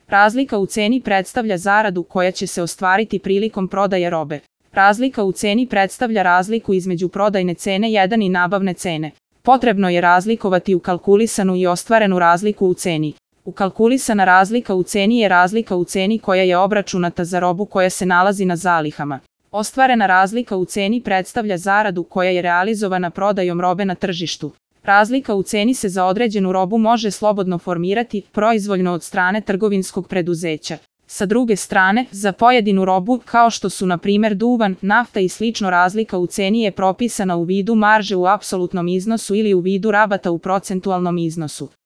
Razlika u ceni predstavlja zaradu koja će se ostvariti prilikom prodaje robe. Razlika u ceni predstavlja razliku između prodajne cene 1 i nabavne cene. Potrebno je razlikovati ukalkulisanu i ostvarenu razliku u ceni. Ukalkulisana razlika u ceni je razlika u ceni koja je obračunata za robu koja se nalazi na zalihama. Ostvarena razlika u ceni predstavlja zaradu koja je realizovana prodajom robe na tržištu. Razlika u ceni se za određenu robu može slobodno formirati proizvoljno od strane trgovinskog preduzeća. Sa druge strane, za pojedinu robu, kao što su na primjer duvan, nafta i slično, razlika u ceni je propisana u vidu marže u apsolutnom iznosu ili u vidu rabata u procentualnom iznosu.